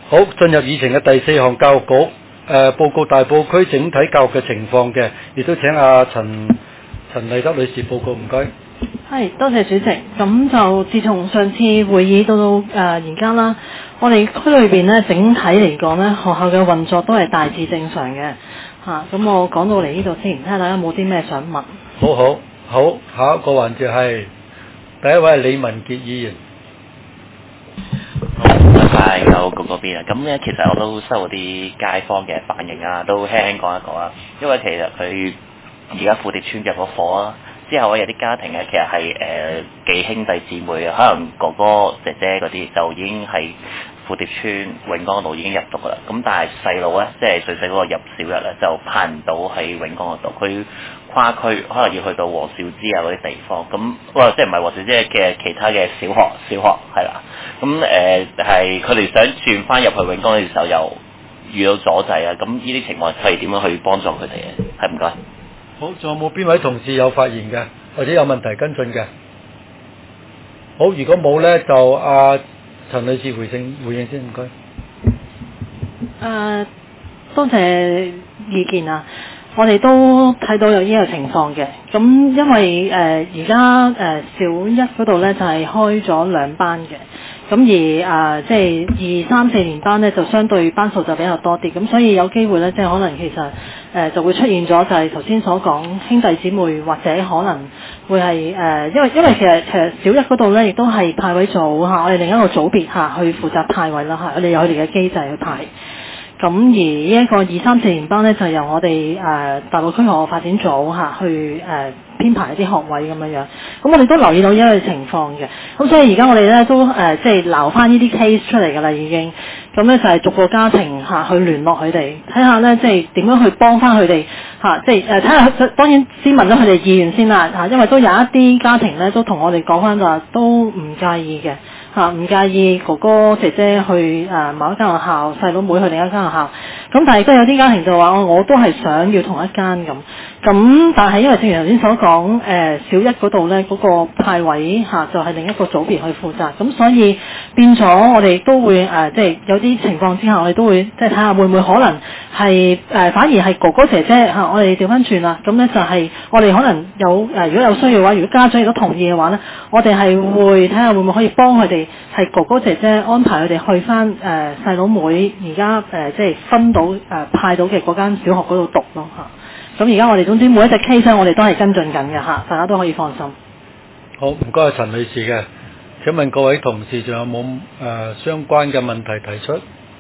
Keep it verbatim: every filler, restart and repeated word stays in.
好，進入議程嘅第四項教育局誒、呃、報告大埔區整體教育嘅情況嘅，亦都請阿陳陳麗德女士報告，唔該。 係，多謝主席。咁就自從上次會議到到誒而家啦，我哋區裏邊咧整體嚟講咧，學校嘅運作都係大致正常嘅嚇。咁、啊、我講到嚟呢度先，睇下大家有冇啲咩想問。 好好好，下一個環節係第一位係李文傑議員。 唔該曬教育局嗰邊啊，咁咧其實我都收到啲街坊嘅反應啊，都輕輕講一講啊。因為其實佢而家富蝶村入咗伙啊，之後有啲家庭咧其實係誒、呃、幾兄弟姊妹啊，可能哥哥姐姐嗰啲就已經係富蝶村永江路已經入讀噶啦。咁但係細路咧，即係最細嗰個入小一咧，就派唔到喺永江嗰度，佢跨區可能要去到黃兆之啊嗰啲地方。咁哇，即係唔係黃兆之嘅其他嘅小學小學係啦。咁誒係佢哋想轉翻入去永江嘅時候，又遇到阻滯啊！咁呢啲情況係點樣去幫助佢哋嘅？係唔該。 好，仲有冇邊位同事有發言嘅，或者有問題跟進嘅？好，如果冇咧，就阿、啊、陳女士回應回應先，唔該。 誒、呃，多謝意見啊！我哋都睇到有呢個情況嘅。咁因為誒而家誒小一嗰度咧就係、是、開咗兩班嘅。咁而啊、呃，即係二三四年班咧，就相對班數就比較多啲，咁所以有機會咧，即係可能其實誒、呃、就會出現咗，就係頭先所講兄弟姊妹或者可能會係誒、呃，因為因為其實其實小一嗰度咧，亦都係派位組嚇，我哋另一個組別嚇去負責派位啦嚇，我哋有佢哋嘅機制去派。咁而呢一個二三四年班咧，就由我哋誒、呃、大埔區學校發展組嚇去誒、呃、編排一啲學位咁樣樣。咁我哋都留意到呢一個情況嘅。咁所以而家我哋咧都誒、呃、即係撈翻呢啲 case 出嚟㗎啦，已經。咁咧就係逐個家庭嚇、啊、去聯絡佢哋，睇下咧即係點樣去幫翻佢哋嚇，即係誒睇下當然先問咗佢哋意願先啦嚇、啊，因為都有一啲家庭咧都同我哋講翻話都唔介意嘅。嚇唔、啊、介意哥哥姐姐去誒、呃、某一間學校，細佬妹去另一間學校。咁但係都有啲家庭就話：我我都係想要同一間咁。咁但係因為正如頭先所講，誒、呃、小一嗰度咧嗰個派位嚇、啊、就係、是、另一個組別去負責。咁所以變咗我哋都會誒、呃，即係有啲情況之下，我哋都會即係睇下會唔會可能係誒、呃、反而係哥哥姐姐嚇、啊，我哋調翻轉啦。咁咧就係我哋可能有誒、呃，如果有需要嘅話，如果家長亦都同意嘅話咧，我哋係會睇下會唔會可以幫佢哋。係哥哥姐姐安排佢哋去翻誒細佬妹而家誒即係分到誒、呃、派到嘅嗰間小學嗰度讀咯嚇。咁而家我哋總之每一隻 case 我哋都係跟進緊嘅嚇，大家都可以放心。 好，唔該陳女士嘅。請問各位同事仲有冇誒、呃、相關嘅問題提出？